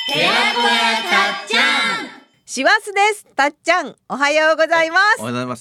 寺子屋たっちゃん。 師走です。たっちゃん、おはようございます。 おはようございます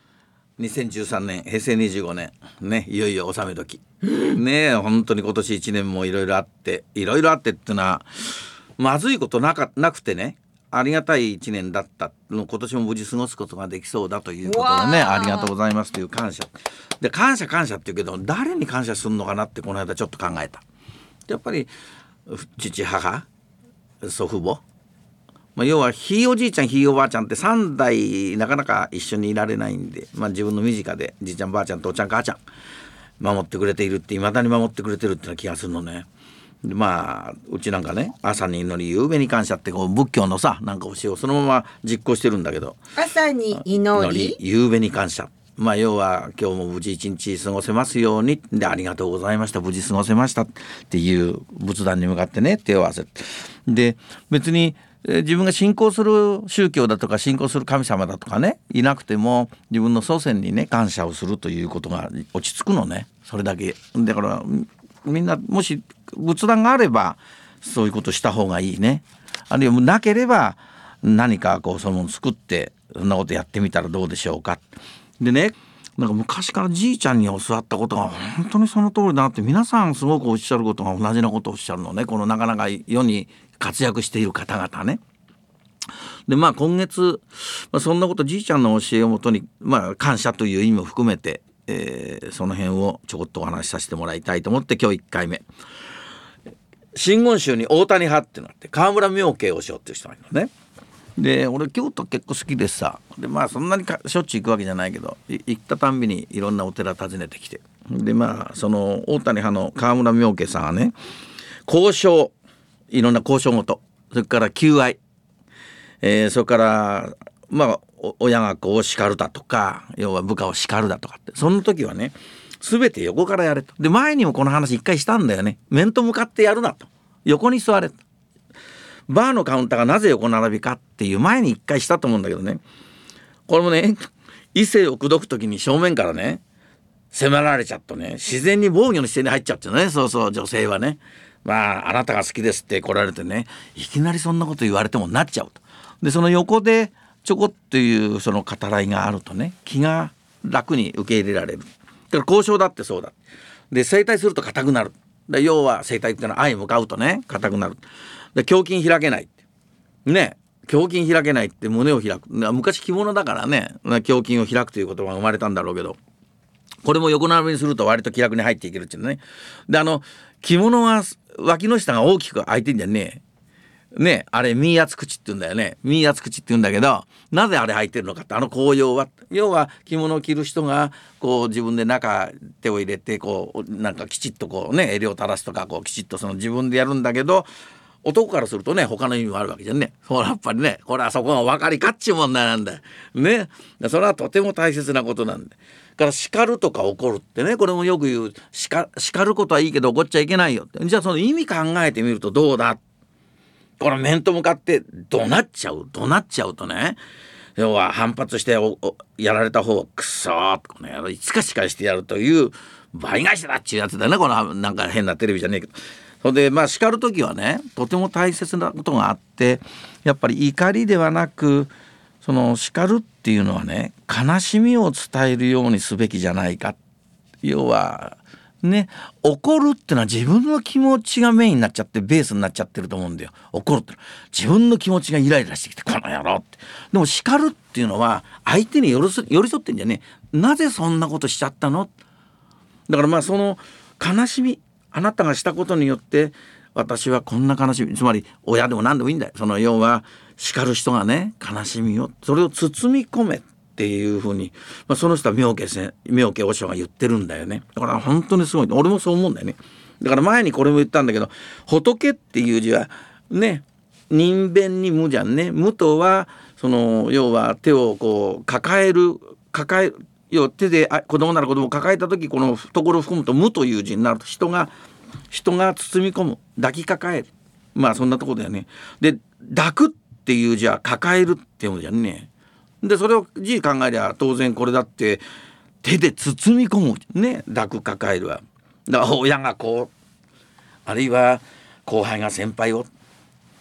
。2013年平成25年ね、いよいよ納め時、ね、本当に今年1年もいろいろあってっていうのはまずいことなくてね、ありがたい1年だったの。今年も無事過ごすことができそうだということでね、ありがとうございますという感謝で、感謝っていうけど、誰に感謝するのかなってこの間ちょっと考えた。やっぱり父母祖父母、要はひいおじいちゃんひいおばあちゃんって3代なかなか一緒にいられないんで、自分の身近でじいちゃんばあちゃん父ちゃん母ちゃん守ってくれているって、未だに守ってくれてるっていう気がするのね。でうちなんかね、朝に祈り夕べに感謝って仏教のさ、なんか教えをそのまま実行してるんだけど、 朝に祈り夕べに感謝、要は今日も無事一日過ごせますようにで、ありがとうございました、無事過ごせましたっていう仏壇に向かってね、手を合わせて、で別に自分が信仰する宗教だとか信仰する神様だとかね、いなくても自分の祖先にね感謝をするということが落ち着くのね。それだけだから、みんなもし仏壇があればそういうことした方がいいね。あるいはなければ何かそのもの作ってそんなことやってみたらどうでしょうか。でね、なんか昔からじいちゃんに教わったことが本当にその通りだなって、皆さんすごくおっしゃることが同じなことをおっしゃるのね。このなかなか世に活躍している方々ね。で今月、そんなことじいちゃんの教えをもとに、感謝という意味も含めて、その辺をちょこっとお話しさせてもらいたいと思って今日1回目。真言宗に大谷派っていうのがあって、河村明慶和尚っていう人がいるのね。で俺京都結構好きでさ、でそんなにしょっちゅう行くわけじゃないけど、行ったたんびにいろんなお寺訪ねてきて、でその大谷派の河村明慶さんはね、交渉、いろんな交渉事、それから求愛、それから親が叱るだとか、要は部下を叱るだとかって、その時はね全て横からやれと。で前にもこの話一回したんだよね。面と向かってやるなと、横に座れと。バーのカウンターがなぜ横並びかっていう前に一回したと思うんだけどね、これもね、異性を口説く時に正面からね迫られちゃうとね、自然に防御の姿勢に入っちゃってね。そう女性はね、あなたが好きですって来られてね、いきなりそんなこと言われてもなっちゃうと。でその横でちょこっていうその語らいがあるとね、気が楽に受け入れられる。だから交渉だってそうだ。で整体すると硬くなる。要は整体っていうのは相向かうとね硬くなる。で胸筋開けないね、胸筋開けないって胸を開く。昔着物だからね、胸筋を開くという言葉が生まれたんだろうけど、これも横並びにすると割と気楽に入っていけるっていうね。で着物は脇の下が大きく開いてんじゃねえ、あれミーアツ口って言うんだよね。ミーアツ口って言うんだけど、なぜあれ入ってるのかって、紅葉は要は着物を着る人が自分で中手を入れてなんかきちっと襟を垂らすとかきちっとその自分でやるんだけど、男からするとね他の意味もあるわけじゃんね。やっぱりね、これはそこが分かりかっちゅう問題なんだね。それはとても大切なことなんだから叱るとか怒るってね、これもよく言う。叱ることはいいけど怒っちゃいけないよって。じゃあその意味考えてみるとどうだ。この面と向かって怒鳴っちゃうとね、要は反発してやられた方をクソーとね、いつかし返してやるという倍返しだっちゅうやつだね。このなんか変なテレビじゃねえけど、それで叱る時はねとても大切なことがあって、やっぱり怒りではなく、その叱るっていうのはね、悲しみを伝えるようにすべきじゃないか。要はね、怒るってのは自分の気持ちがメインになっちゃってベースになっちゃってると思うんだよ。怒るってのは自分の気持ちがイライラしてきて、この野郎って。でも叱るっていうのは相手に寄り添ってんじゃねえ。なぜそんなことしちゃったの。だからその悲しみ、あなたがしたことによって私はこんな悲しみ、つまり親でも何でもいいんだよ。その要は叱る人がね悲しみを、それを包み込めっていうふうに、その人は明慶和尚が言ってるんだよね。だから本当にすごい。俺もそう思うんだよね。だから前にこれも言ったんだけど、仏っていう字はね、人弁に無じゃんね。無とはその要は手を抱える、要は手で子供なら子供を抱えた時、この懐を含むと無という字になると、人が包み込む、抱きかかえる、そんなところだよね。で抱くっていう字は抱えるっていうのじゃんね。でそれを字考えりゃ当然これだって手で包み込むね、抱く抱えるは。だから親があるいは後輩が先輩を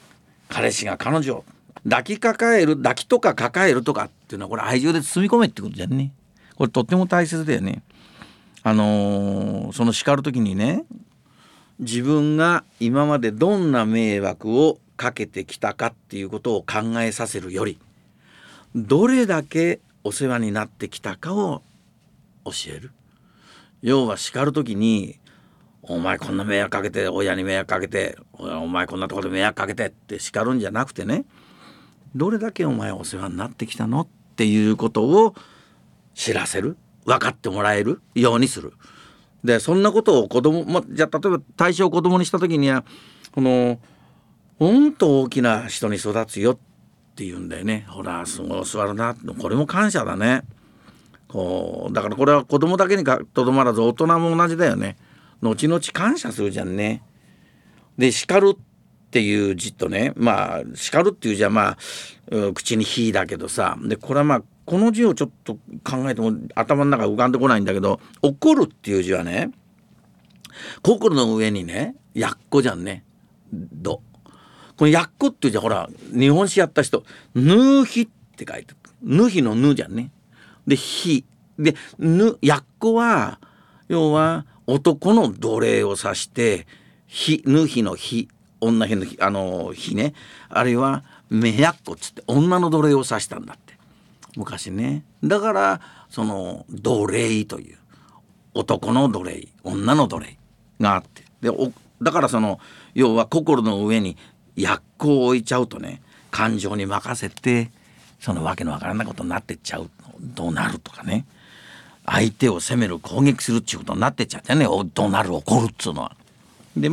彼氏が彼女を抱きとか抱えるとかっていうのはこれ愛情で包み込めってことじゃんね。これとっても大切だよね。その叱る時にね、自分が今までどんな迷惑をかけてきたかっていうことを考えさせるより、どれだけお世話になってきたかを教える。要は叱る時に、お前こんな迷惑かけて、親に迷惑かけて、お前こんなところで迷惑かけてって叱るんじゃなくてね、どれだけお前お世話になってきたのっていうことを知らせる、分かってもらえるようにする。でそんなことをじゃあ例えば対象を子供にした時には、このほんと大きな人に育つよって言うんだよね。ほらすごい座るな、これも感謝だね。だからこれは子供だけにとどまらず大人も同じだよね。後々感謝するじゃんね。で叱るっていう字とね、叱るっていう字は口に火だけどさ、でこれはこの字をちょっと考えても頭の中浮かんでこないんだけど、怒るっていう字はね、心の上にねやっこじゃんね。このやっこっていう字はほら日本史やった人、ぬひって書いてる。ぬひのぬじゃんね。でひでやっこは要は男の奴隷を指して、ぬひのひ、女ひのひ、ひね、あるいはめやっこっつって女の奴隷を指したんだって昔ね。だからその奴隷という男の奴隷、女の奴隷があって、だからその要は心の上にやっこを置いちゃうとね、感情に任せてそのわけのわからないことになってっちゃう、どうなるとかね、相手を攻める、攻撃するっていうことになってっちゃってね、どうなる、怒るっつうのは。で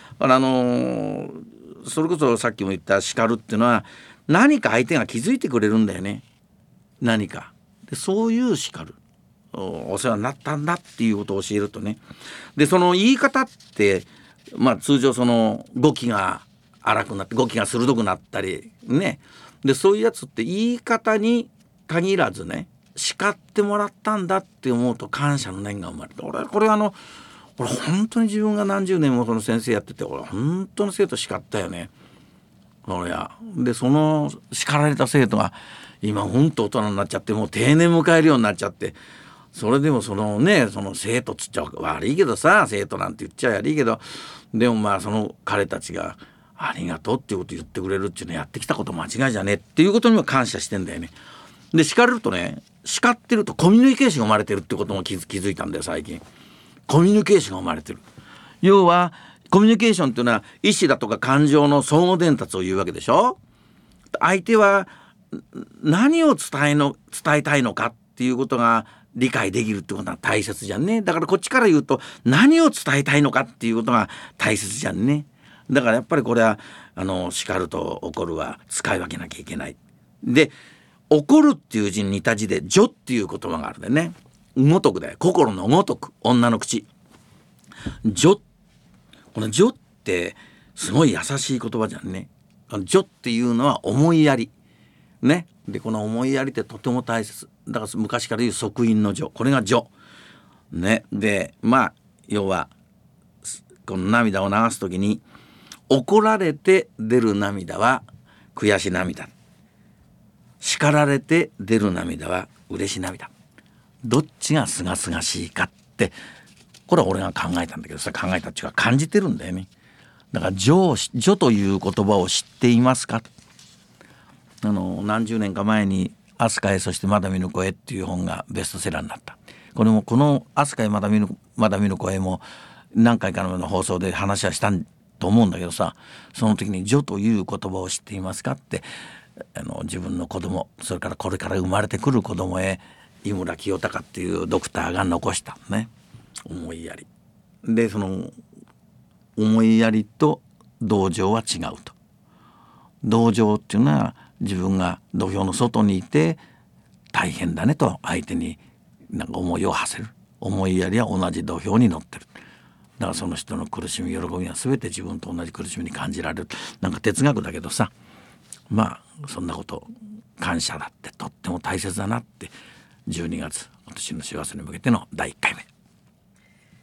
それこそさっきも言った叱るっていうのは、何か相手が気づいてくれるんだよね。何かでそういう叱る、お世話になったんだっていうことを教えるとね。でその言い方って通常その語気が荒くなって語気が鋭くなったりね、でそういうやつって言い方に限らずね、叱ってもらったんだって思うと感謝の念が生まれて、俺本当に自分が何十年もその先生やってて、俺本当の生徒叱ったよね。でその叱られた生徒が今本当大人になっちゃって、もう定年迎えるようになっちゃって、それでもその生徒つっちゃ悪いけどさ、生徒なんて言っちゃ悪いけど、でもその彼たちがありがとうっていうこと言ってくれるっていうのやってきたこと間違いじゃねっていうことにも感謝してんだよね。で叱るとね、叱ってるとコミュニケーションが生まれてるってことも気づいたんだよ最近。コミュニケーションが生まれてる。要はコミュニケーションっていうのは意思だとか感情の相互伝達を言うわけでしょ。相手は何を伝えたいのかっていうことが理解できるってことは大切じゃんね。だからこっちから言うと何を伝えたいのかっていうことが大切じゃんね。だからやっぱりこれは叱ると怒るは使い分けなきゃいけない。で怒るっていう字に似た字で女っていう言葉があるんでね。ごとくだよ、心のごとく、女の口。女、この女ってすごい優しい言葉じゃんね。女っていうのは思いやりね。でこの思いやりってとても大切だから、昔から言う即因の女、これが女ね。で要はこの涙を流すときに、怒られて出る涙は悔し涙、叱られて出る涙は嬉し涙、どっちがすがすがしいかって、これは俺が考えたんだけどさ、考えたっていうか感じてるんだよね。だから女という言葉を知っていますか。何十年か前に飛鳥へそしてまだ見ぬ声っていう本がベストセラーになった。この飛鳥へまだ見ぬ声も何回かの放送で話はしたと思うんだけどさ、その時に女という言葉を知っていますかって自分の子供、それからこれから生まれてくる子供へ井村清隆っていうドクターが残したね、思いやりで、その思いやりと同情は違うと。同情っていうのは自分が土俵の外にいて大変だねと相手になんか思いを馳せる。思いやりは同じ土俵に乗ってる。だからその人の苦しみ喜びは全て自分と同じ苦しみに感じられる。なんか哲学だけどさ、そんなこと感謝だってとっても大切だなって、12月私の幸せに向けての第1回目。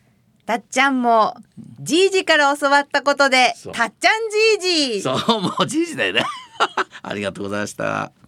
たっちゃんもじいじから教わったことでそうたっちゃんじいじ。 そうもうじいじだよねありがとうございました。